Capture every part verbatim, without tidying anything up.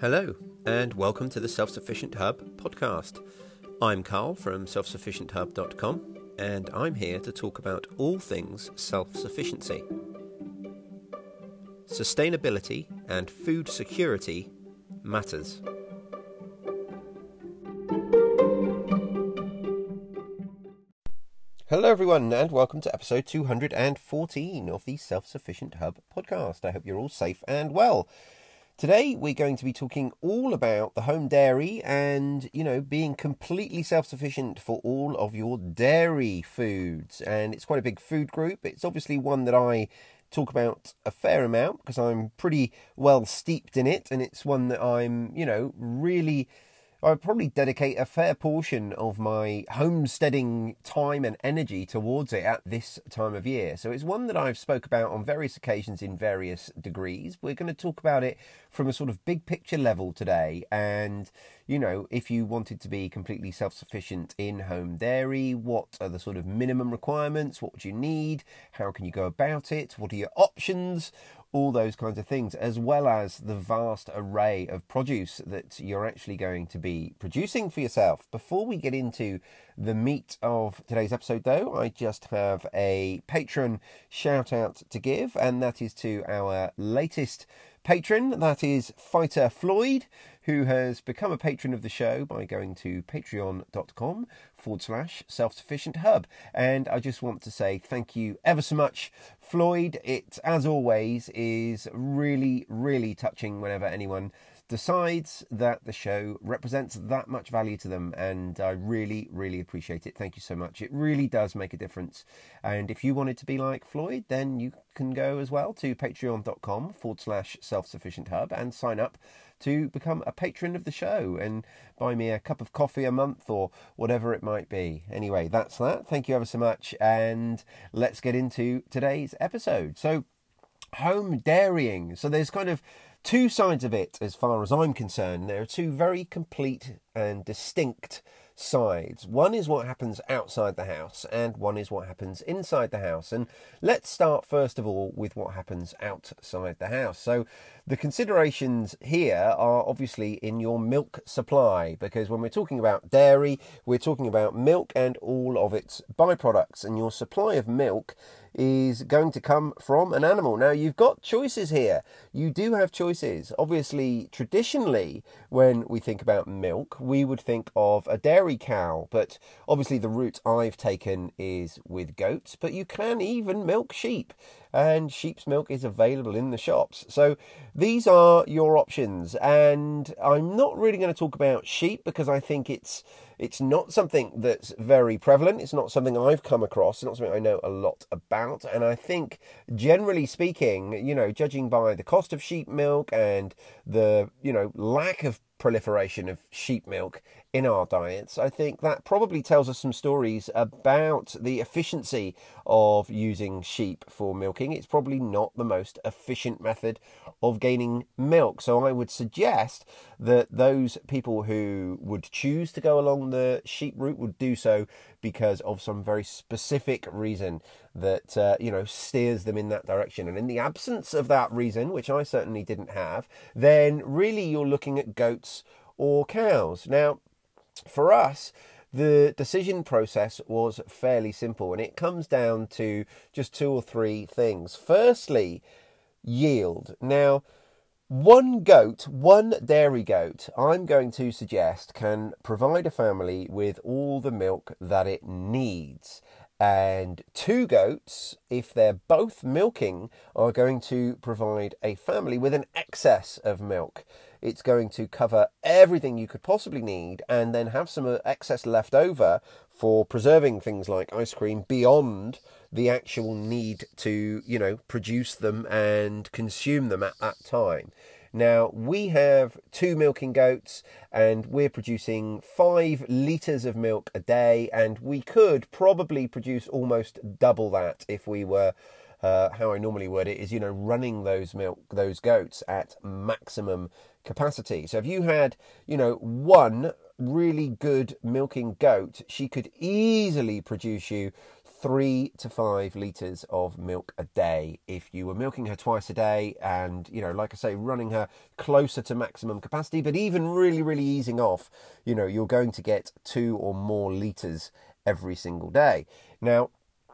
Hello, and welcome to the Self-Sufficient Hub podcast. I'm Carl from self sufficient hub dot com, and I'm here to talk about all things self-sufficiency. Sustainability and food security matters. Hello everyone, and welcome to episode two hundred fourteen of the Self-Sufficient Hub podcast. I hope you're all safe and well. Today we're going to be talking all about the home dairy and, you know, being completely self-sufficient for all of your dairy foods. And it's quite a big food group. It's obviously one that I talk about a fair amount because I'm pretty well steeped in it, and it's one that I'm, you know, really... I probably dedicate a fair portion of my homesteading time and energy towards it at this time of year. So it's one that I've spoke about on various occasions in various degrees. We're going to talk about it from a sort of big picture level today. And, you know, if you wanted to be completely self-sufficient in home dairy, what are the sort of minimum requirements? What would you need? How can you go about it? What are your options? All those kinds of things, as well as the vast array of produce that you're actually going to be producing for yourself. Before we get into the meat of today's episode, though, I just have a patron shout out to give, and that is to our latest patron, that is Fighter Floyd, who has become a patron of the show by going to patreon.com forward slash self-sufficient hub. And I just want to say thank you ever so much, Floyd. It, as always, is really, really touching whenever anyone decides that the show represents that much value to them, and I really, really appreciate it. Thank you so much. It really does make a difference. And if you wanted to be like Floyd, then you can go as well to patreon.com forward slash self-sufficient hub and sign up to become a patron of the show and buy me a cup of coffee a month or whatever it might be. Anyway, that's that. Thank you ever so much, and let's get into today's episode. So, home dairying. So there's kind of two sides of it as far as I'm concerned. There are two very complete and distinct sides. One is what happens outside the house, and one is what happens inside the house. And let's start first of all with what happens outside the house. So the considerations here are obviously in your milk supply, because when we're talking about dairy, we're talking about milk and all of its byproducts, and your supply of milk is going to come from an animal. Now, you've got choices here. You do have choices. Obviously, traditionally, when we think about milk, we would think of a dairy cow, but obviously the route I've taken is with goats, but you can even milk sheep, and sheep's milk is available in the shops. So these are your options, and I'm not really going to talk about sheep because I think it's It's not something that's very prevalent. It's not something I've come across. It's not something I know a lot about. And I think, generally speaking, you know, judging by the cost of sheep milk and the, you know, lack of proliferation of sheep milk in our diets, I think that probably tells us some stories about the efficiency of using sheep for milking. It's probably not the most efficient method of gaining milk. So I would suggest that those people who would choose to go along the sheep route would do so because of some very specific reason that, uh, you know, steers them in that direction. And in the absence of that reason, which I certainly didn't have, then really you're looking at goats or cows. Now, for us, the decision process was fairly simple, and it comes down to just two or three things. Firstly, yield. Now, one goat, one dairy goat, I'm going to suggest can provide a family with all the milk that it needs. And two goats, if they're both milking, are going to provide a family with an excess of milk. It's going to cover everything you could possibly need, and then have some excess left over for preserving things like ice cream beyond the actual need to, you know, produce them and consume them at that time. Now, we have two milking goats, and we're producing five litres of milk a day, and we could probably produce almost double that if we were, uh, how I normally word it, is, you know, running those milk, those goats at maximum capacity. So if you had, you know, one really good milking goat, she could easily produce you three to five litres of milk a day. If you were milking her twice a day and, you know, like I say, running her closer to maximum capacity, but even really, really easing off, you know, you're going to get two or more litres every single day. Now,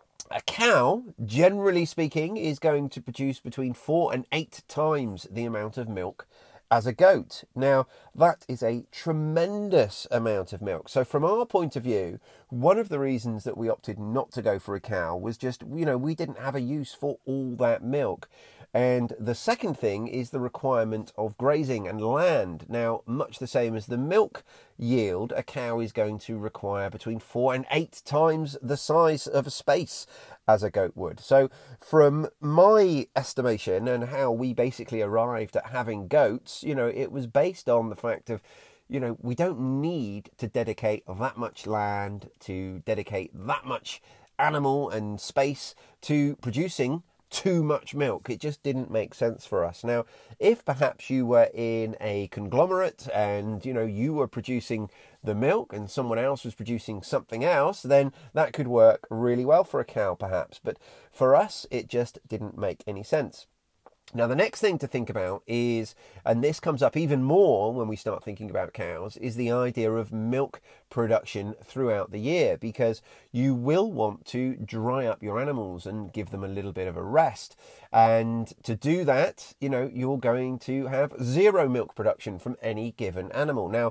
a cow, generally speaking, is going to produce between four and eight times the amount of milk as a goat. Now, that is a tremendous amount of milk. So from our point of view, one of the reasons that we opted not to go for a cow was just, you know, we didn't have a use for all that milk. And the second thing is the requirement of grazing and land. Now, much the same as the milk yield, a cow is going to require between four and eight times the size of a space as a goat would. So from my estimation and how we basically arrived at having goats, you know, it was based on the fact of, you know, we don't need to dedicate that much land, to dedicate that much animal and space to producing too much milk. It just didn't make sense for us. Now, if perhaps you were in a conglomerate and, you know, you were producing the milk and someone else was producing something else, then that could work really well for a cow perhaps. But for us, it just didn't make any sense. Now, the next thing to think about is, and this comes up even more when we start thinking about cows, is the idea of milk production throughout the year, because you will want to dry up your animals and give them a little bit of a rest. And to do that, you know, you're going to have zero milk production from any given animal. Now,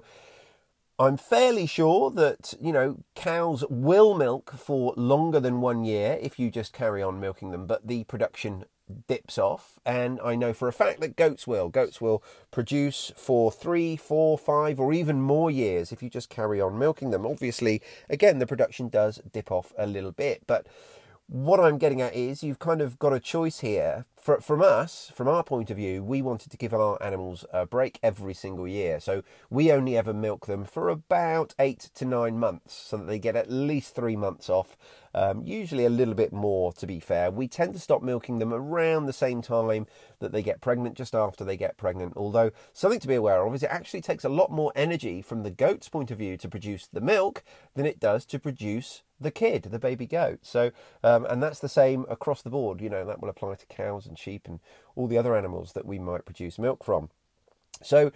I'm fairly sure that, you know, cows will milk for longer than one year if you just carry on milking them, but the production dips off. And I know for a fact that goats will. Goats will produce for three, four, five, or even more years if you just carry on milking them. Obviously, again, the production does dip off a little bit, but what I'm getting at is you've kind of got a choice here. For, from us, from our point of view, we wanted to give our animals a break every single year. So we only ever milk them for about eight to nine months so that they get at least three months off. Um, usually a little bit more, to be fair. We tend to stop milking them around the same time that they get pregnant, just after they get pregnant. Although something to be aware of is it actually takes a lot more energy from the goat's point of view to produce the milk than it does to produce the kid, the baby goat. So, um, and that's the same across the board. You know, that will apply to cows and sheep and all the other animals that we might produce milk from. So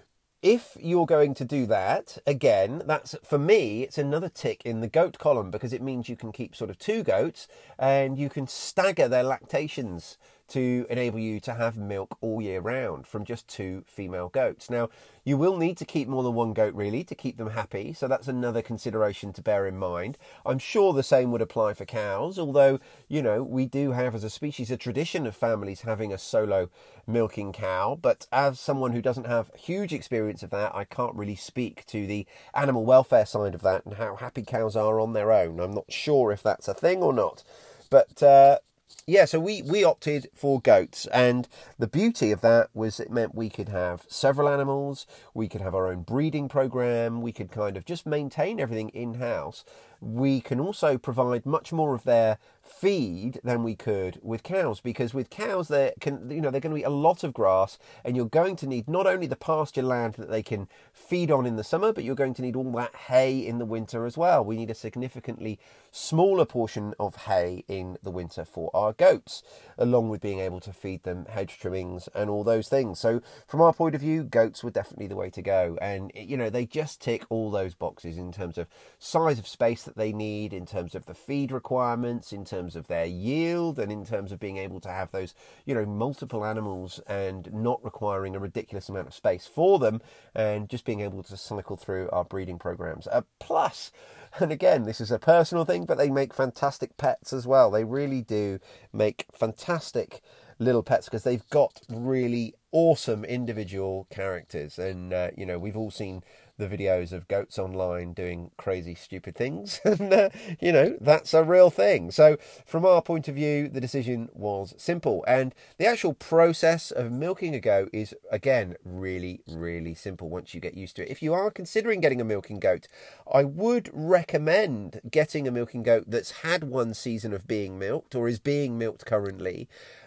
if you're going to do that, again, that's, for me, it's another tick in the goat column, because it means you can keep sort of two goats and you can stagger their lactations to enable you to have milk all year round from just two female goats. Now, you will need to keep more than one goat, really, to keep them happy, so that's another consideration to bear in mind. I'm sure the same would apply for cows, although, you know, we do have as a species a tradition of families having a solo milking cow, but as someone who doesn't have huge experience of that, I can't really speak to the animal welfare side of that and how happy cows are on their own. I'm not sure if that's a thing or not, but uh, yeah, so we, we opted for goats, and the beauty of that was it meant we could have several animals, we could have our own breeding program, we could kind of just maintain everything in-house. We can also provide much more of their feed than we could with cows, because with cows there can, you know, they're going to eat a lot of grass, and you're going to need not only the pasture land that they can feed on in the summer, but you're going to need all that hay in the winter as well. We need a significantly smaller portion of hay in the winter for our goats, along with being able to feed them hedge trimmings and all those things. So from our point of view, goats were definitely the way to go, and you know, they just tick all those boxes in terms of size of space that they need, in terms of the feed requirements, in terms of their yield, and in terms of being able to have those, you know, multiple animals and not requiring a ridiculous amount of space for them, and just being able to cycle through our breeding programs. Uh, plus, and again, this is a personal thing, but they make fantastic pets as well. They really do make fantastic little pets, because they've got really awesome individual characters. And, uh, you know, we've all seen the videos of goats online doing crazy, stupid things. And, uh, you know, that's a real thing. So from our point of view, the decision was simple. And the actual process of milking a goat is, again, really, really simple once you get used to it. If you are considering getting a milking goat, I would recommend getting a milking goat that's had one season of being milked or is being milked currently.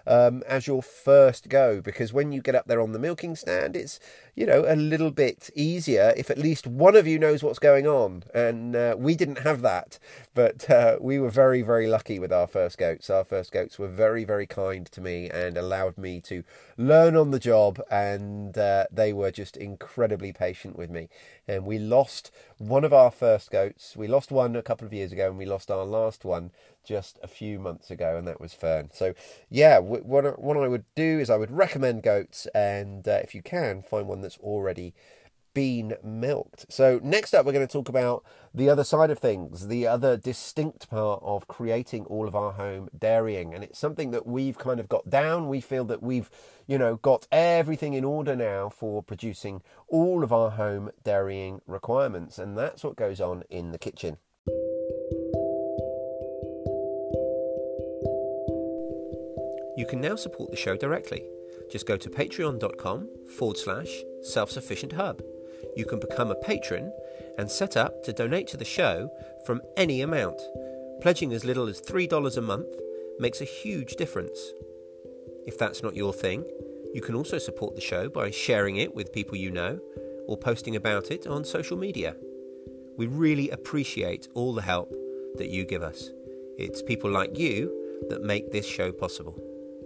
um, as your first go, because when you get up there on the milking stand, it's, you know, a little bit easier if at least one of you knows what's going on. And uh, we didn't have that, but uh, we were very, very lucky with our first goats. Our first goats were very, very kind to me and allowed me to learn on the job, and uh, they were just incredibly patient with me. And we lost one of our first goats. We lost one a couple of years ago, and we lost our last one just a few months ago, and that was Fern. So yeah, what, what I would do is I would recommend goats, and uh, if you can, find one that's already been milked. So next up, we're going to talk about the other side of things, the other distinct part of creating all of our home dairying. And it's something that we've kind of got down. We feel that we've, you know, got everything in order now for producing all of our home dairying requirements. And that's what goes on in the kitchen. You can now support the show directly. Just go to patreon.com forward slash self-sufficient hub. You can become a patron and set up to donate to the show from any amount. Pledging as little as three dollars a month makes a huge difference. If that's not your thing, you can also support the show by sharing it with people you know or posting about it on social media. We really appreciate all the help that you give us. It's people like you that make this show possible.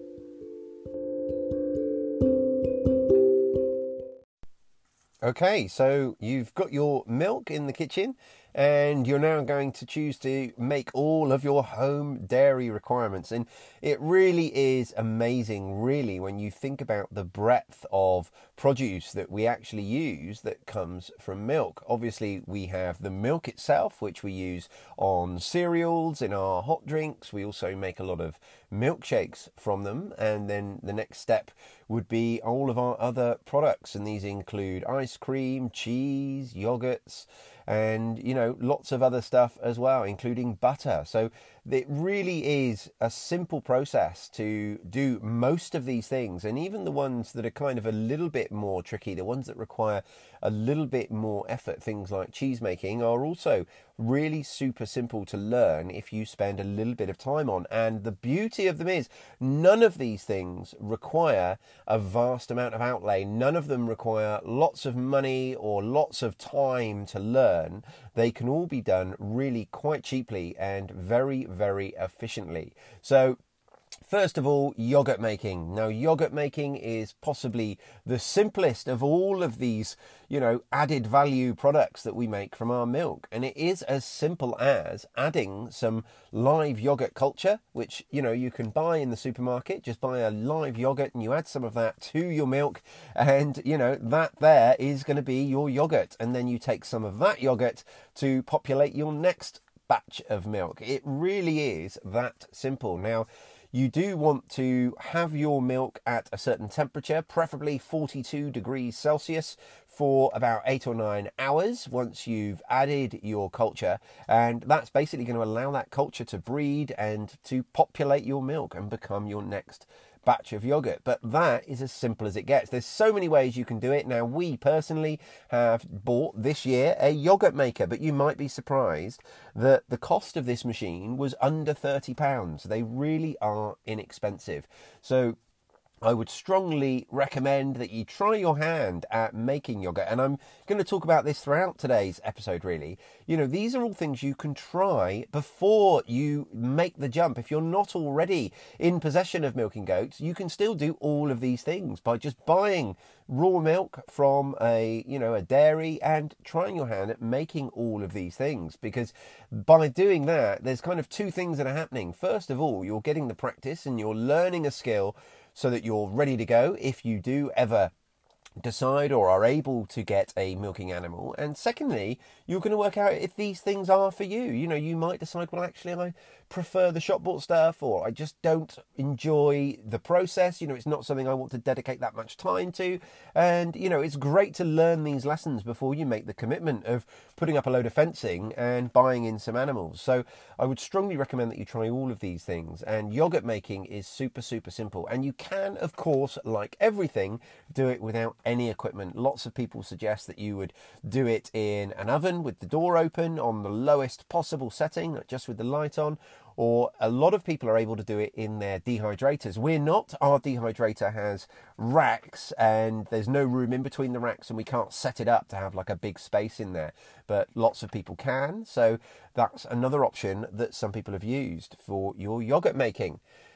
Okay, so you've got your milk in the kitchen, and you're now going to choose to make all of your home dairy requirements. And it really is amazing, really, when you think about the breadth of produce that we actually use that comes from milk. Obviously, we have the milk itself, which we use on cereals, in our hot drinks. We also make a lot of milkshakes from them. And then the next step would be all of our other products. And these include ice cream, cheese, yogurts, and, you know, lots of other stuff as well, including butter. So it really is a simple process to do most of these things. And even the ones that are kind of a little bit more tricky, the ones that require a little bit more effort, things like cheese making, are also really super simple to learn if you spend a little bit of time on. And the beauty of them is none of these things require a vast amount of outlay. None of them require lots of money or lots of time to learn. They can all be done really quite cheaply and very, very efficiently. So first of all, yogurt making. Now, yogurt making is possibly the simplest of all of these, you know, added value products that we make from our milk. And it is as simple as adding some live yogurt culture, which, you know, you can buy in the supermarket. Just buy a live yogurt and you add some of that to your milk. And, you know, that there is going to be your yogurt. And then you take some of that yogurt to populate your next batch of milk. It really is that simple. Now, you do want to have your milk at a certain temperature, preferably forty-two degrees Celsius, for about eight or nine hours once you've added your culture. And that's basically going to allow that culture to breed and to populate your milk and become your next batch of yogurt. But that is as simple as it gets. There's so many ways you can do it. Now, we personally have bought this year a yogurt maker, but you might be surprised that the cost of this machine was under thirty pounds. They really are inexpensive. So I would strongly recommend that you try your hand at making yogurt. And I'm going to talk about this throughout today's episode, really. You know, these are all things you can try before you make the jump. If you're not already in possession of milking goats, you can still do all of these things by just buying raw milk from a, you know, a dairy and trying your hand at making all of these things. Because by doing that, there's kind of two things that are happening. First of all, you're getting the practice and you're learning a skill so that you're ready to go if you do ever decide or are able to get a milking animal. And secondly, you're going to work out if these things are for you. You know, you might decide, well, actually, I prefer the shop bought stuff, or I just don't enjoy the process. You know, it's not something I want to dedicate that much time to. And, you know, it's great to learn these lessons before you make the commitment of putting up a load of fencing and buying in some animals. So I would strongly recommend that you try all of these things. And yogurt making is super, super simple. And you can, of course, like everything, do it without any equipment. Lots of people suggest that you would do it in an oven with the door open on the lowest possible setting, just with the light on, or a lot of people are able to do it in their dehydrators. We're not. Our dehydrator has racks and there's no room in between the racks, and we can't set it up to have like a big space in there, but lots of people can. So that's another option that some people have used for your yogurt making.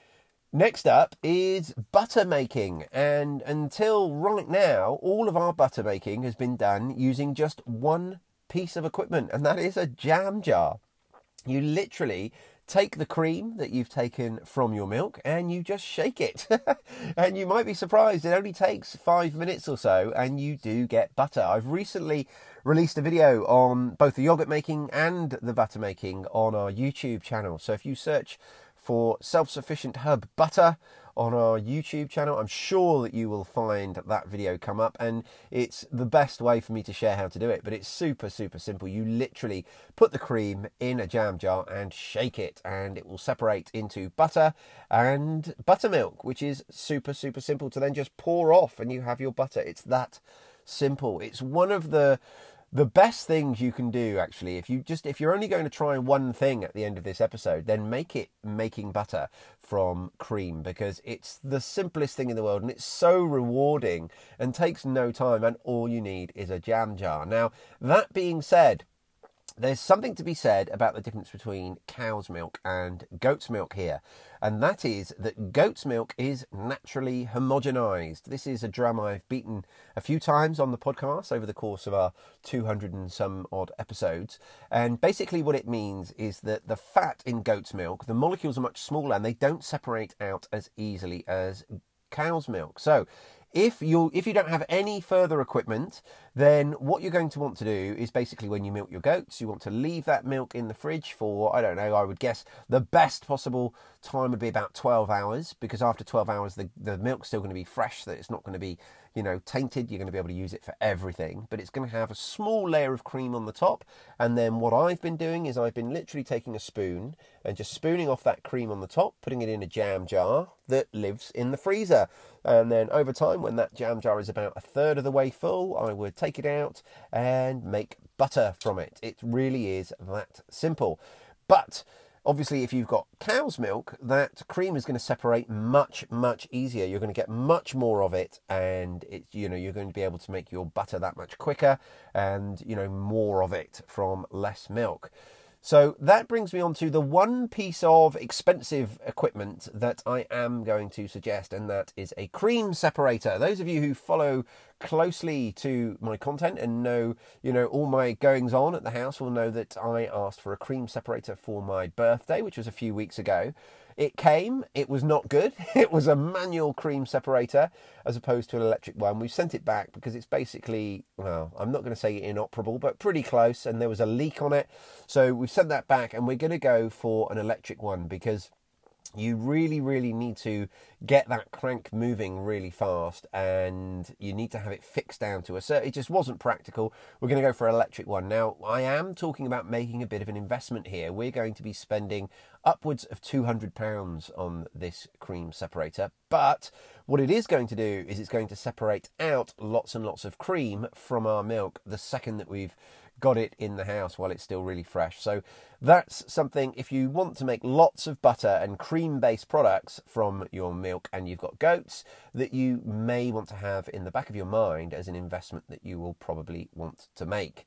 Next up is butter making, and until right now, all of our butter making has been done using just one piece of equipment, and that is a jam jar. You literally take the cream that you've taken from your milk and you just shake it. And you might be surprised, it only takes five minutes or so and you do get butter. I've recently released a video on both the yogurt making and the butter making on our YouTube channel. So if you search for Self-Sufficient Hub Butter on our YouTube channel, I'm sure that you will find that video come up, and it's the best way for me to share how to do it. But it's super, super simple. You literally put the cream in a jam jar and shake it, and it will separate into butter and buttermilk, which is super, super simple to then just pour off and you have your butter. It's that simple. It's one of the The best things you can do, actually, if you just if you're only going to try one thing at the end of this episode, then make it making butter from cream, because it's the simplest thing in the world and it's so rewarding and takes no time, and all you need is a jam jar. Now, that being said, there's something to be said about the difference between cow's milk and goat's milk here, and that is that goat's milk is naturally homogenized. This is a drum I've beaten a few times on the podcast over the course of our two hundred and some odd episodes, and basically what it means is that the fat in goat's milk, the molecules are much smaller and they don't separate out as easily as cow's milk. So If you if you don't have any further equipment, then what you're going to want to do is basically when you milk your goats, you want to leave that milk in the fridge for, I don't know, I would guess the best possible time would be about twelve hours, because after twelve hours, the, the milk's still going to be fresh, that it's not going to be, you know, tainted. You're going to be able to use it for everything, but it's going to have a small layer of cream on the top. And then what I've been doing is I've been literally taking a spoon and just spooning off that cream on the top, putting it in a jam jar that lives in the freezer. And then over time, when that jam jar is about a third of the way full, I would take it out and make butter from it. It really is that simple. But obviously, if you've got cow's milk, that cream is going to separate much, much easier. You're going to get much more of it, and it, you know, you're going to be able to make your butter that much quicker, and, you know, more of it from less milk. So that brings me on to the one piece of expensive equipment that I am going to suggest, and that is a cream separator. Those of you who follow closely to my content and know, you know, all my goings on at the house will know that I asked for a cream separator for my birthday, which was a few weeks ago. It came, it was not good. It was a manual cream separator as opposed to an electric one. We've sent it back because it's basically, well, I'm not going to say inoperable, but pretty close, and there was a leak on it. So we've sent that back, and we're going to go for an electric one, because you really, really need to get that crank moving really fast, and you need to have it fixed down to a certain... It just wasn't practical. We're going to go for an electric one. Now, I am talking about making a bit of an investment here. We're going to be spending upwards of two hundred pounds on this cream separator, but what it is going to do is it's going to separate out lots and lots of cream from our milk the second that we've got it in the house while it's still really fresh. So that's something, if you want to make lots of butter and cream-based products from your milk and you've got goats, that you may want to have in the back of your mind as an investment that you will probably want to make.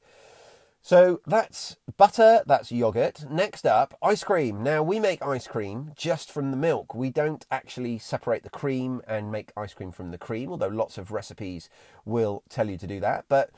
So that's butter, that's yogurt. Next up, ice cream. Now, we make ice cream just from the milk. We don't actually separate the cream and make ice cream from the cream, although lots of recipes will tell you to do that. But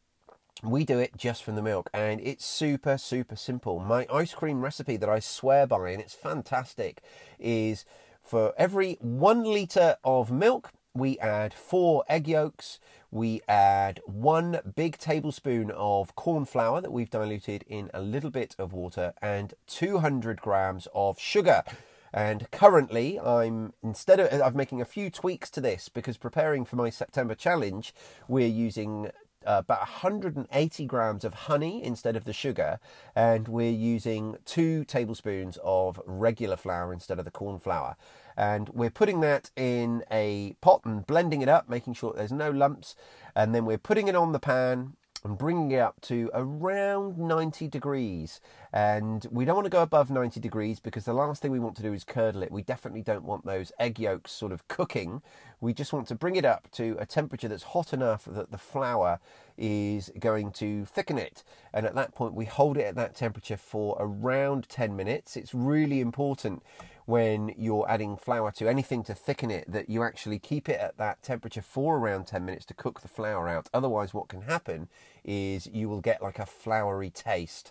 we do it just from the milk, and it's super, super simple. My ice cream recipe that I swear by, and it's fantastic, is for every one litre of milk, we add four egg yolks, we add one big tablespoon of corn flour that we've diluted in a little bit of water, and two hundred grams of sugar. And currently, I'm instead of I'm making a few tweaks to this, because preparing for my September challenge, we're using uh, about one hundred eighty grams of honey instead of the sugar, and we're using two tablespoons of regular flour instead of the corn flour. And we're putting that in a pot and blending it up, making sure there's no lumps. And then we're putting it on the pan and bringing it up to around ninety degrees. And we don't want to go above ninety degrees because the last thing we want to do is curdle it. We definitely don't want those egg yolks sort of cooking. We just want to bring it up to a temperature that's hot enough that the flour is going to thicken it. And at that point, we hold it at that temperature for around ten minutes. It's really important when you're adding flour to anything to thicken it that you actually keep it at that temperature for around ten minutes to cook the flour out. Otherwise, what can happen is you will get like a floury taste.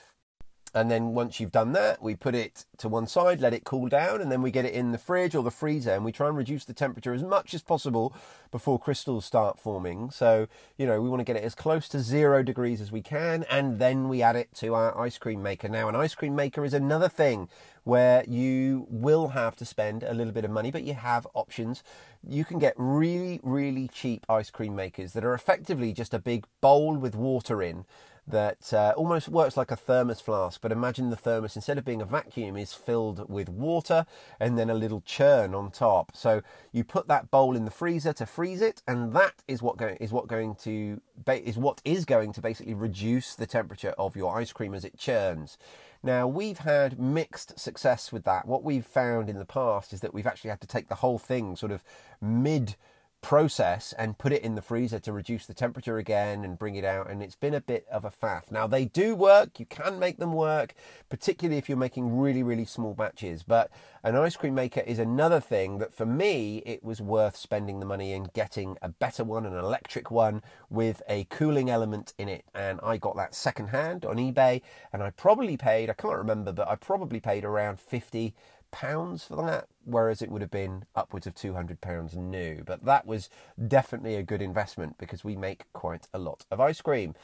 And then once you've done that, we put it to one side, let it cool down, and then we get it in the fridge or the freezer, and we try and reduce the temperature as much as possible before crystals start forming. So, you know, we want to get it as close to zero degrees as we can, and then we add it to our ice cream maker. Now, an ice cream maker is another thing where you will have to spend a little bit of money, but you have options. You can get really, really cheap ice cream makers that are effectively just a big bowl with water in, that uh, almost works like a thermos flask, but imagine the thermos, instead of being a vacuum, is filled with water and then a little churn on top. So you put that bowl in the freezer to freeze it, and that is what go- is what going to ba- is what is going to basically reduce the temperature of your ice cream as it churns. Now, we've had mixed success with that. What we've found in the past is that we've actually had to take the whole thing sort of mid process and put it in the freezer to reduce the temperature again and bring it out, and it's been a bit of a faff. Now, they do work, you can make them work, particularly if you're making really really small batches, but an ice cream maker is another thing that for me it was worth spending the money in getting a better one, an electric one with a cooling element in it. And I got that second hand on eBay, and I probably paid, I can't remember, but I probably paid around fifty pounds for that, whereas it would have been upwards of two hundred pounds new. But that was definitely a good investment because we make quite a lot of ice cream.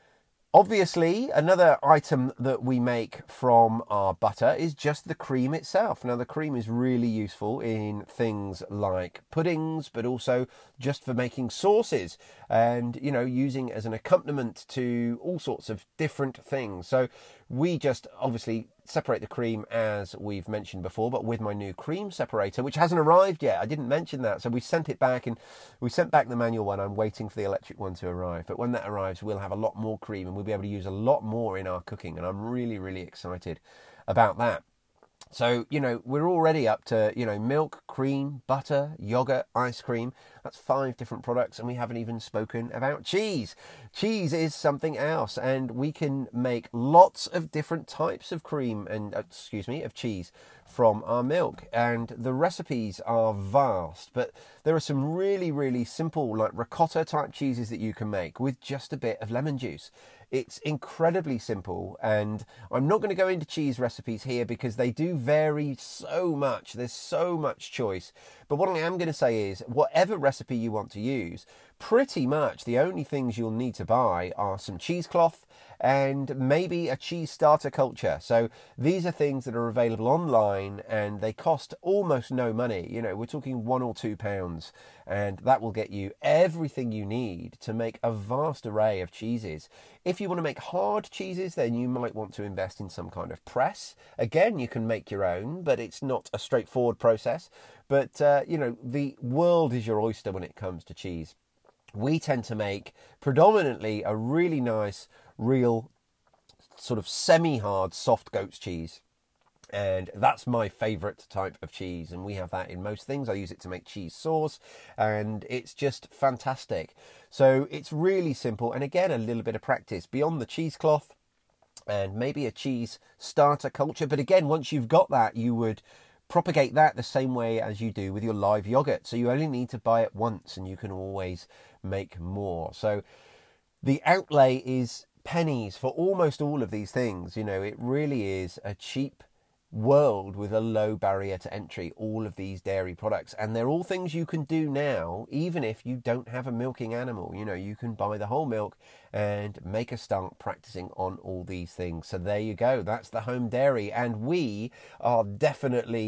Obviously, another item that we make from our butter is just the cream itself. Now, the cream is really useful in things like puddings, but also just for making sauces and, you know, using as an accompaniment to all sorts of different things. So we just obviously separate the cream as we've mentioned before, but with my new cream separator, which hasn't arrived yet. I didn't mention that. So we sent it back, and we sent back the manual one. I'm waiting for the electric one to arrive. But when that arrives, we'll have a lot more cream and we'll be able to use a lot more in our cooking. And I'm really, really excited about that. So, you know, we're already up to, you know, milk, cream, butter, yogurt, ice cream. That's five different products, and we haven't even spoken about cheese. Cheese is something else, and we can make lots of different types of cream and, uh, excuse me, of cheese from our milk. And the recipes are vast, but there are some really, really simple, like ricotta type cheeses that you can make with just a bit of lemon juice. It's incredibly simple, and I'm not going to go into cheese recipes here because they do vary so much. There's so much choice. But what I am going to say is, whatever recipe you want to use, pretty much the only things you'll need to buy are some cheesecloth and maybe a cheese starter culture. So these are things that are available online, and they cost almost no money. You know, we're talking one or two pounds, and that will get you everything you need to make a vast array of cheeses. If you want to make hard cheeses, then you might want to invest in some kind of press. Again, you can make your own, but it's not a straightforward process. But, uh, you know, the world is your oyster when it comes to cheese. We tend to make predominantly a really nice, real, sort of semi-hard, soft goat's cheese. And that's my favourite type of cheese, and we have that in most things. I use it to make cheese sauce, and it's just fantastic. So it's really simple, and again, a little bit of practice beyond the cheesecloth and maybe a cheese starter culture. But again, once you've got that, you would propagate that the same way as you do with your live yogurt. So you only need to buy it once, and you can always make more. So the outlay is pennies for almost all of these things. You know, it really is a cheap world with a low barrier to entry, all of these dairy products. And they're all things you can do now, even if you don't have a milking animal. You know, you can buy the whole milk and make a start practicing on all these things. So there you go. That's the home dairy. And we are definitely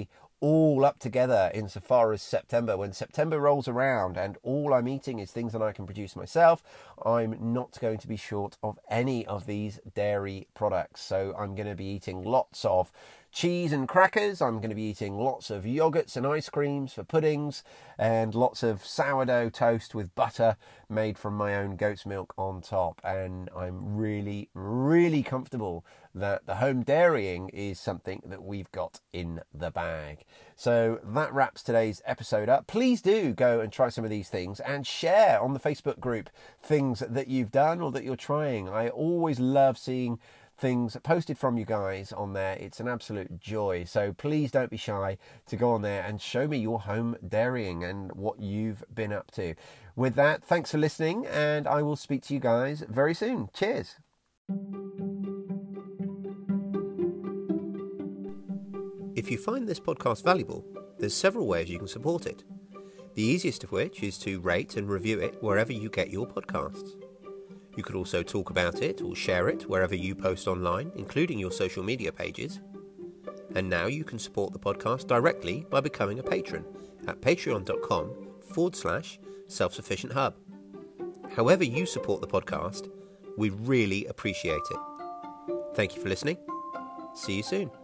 all up together insofar as September. When September rolls around and all I'm eating is things that I can produce myself, I'm not going to be short of any of these dairy products. So I'm going to be eating lots of cheese and crackers. I'm going to be eating lots of yogurts and ice creams for puddings, and lots of sourdough toast with butter made from my own goat's milk on top. And I'm really, really comfortable that the home dairying is something that we've got in the bag. So that wraps today's episode up. Please do go and try some of these things and share on the Facebook group things that you've done or that you're trying. I always love seeing things posted from you guys on there. It's an absolute joy. So please don't be shy to go on there and show me your home dairying and what you've been up to. With that, thanks for listening, and I will speak to you guys very soon. Cheers. If you find this podcast valuable, there's several ways you can support it. The easiest of which is to rate and review it wherever you get your podcasts. You could also talk about it or share it wherever you post online, including your social media pages. And now you can support the podcast directly by becoming a patron at patreon.com forward slash self-sufficient hub. However you support the podcast, we really appreciate it. Thank you for listening. See you soon.